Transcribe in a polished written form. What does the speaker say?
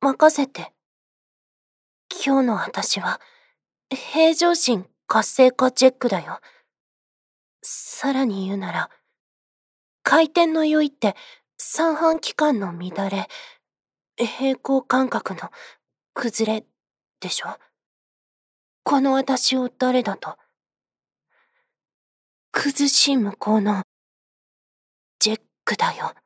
任せて。今日の私は、平常心活性化チェックだよ。さらに言うなら、回転の良いって三半規管の乱れ、平衡感覚の崩れでしょ。この私を誰だと。崩し向こうのジェックだよ。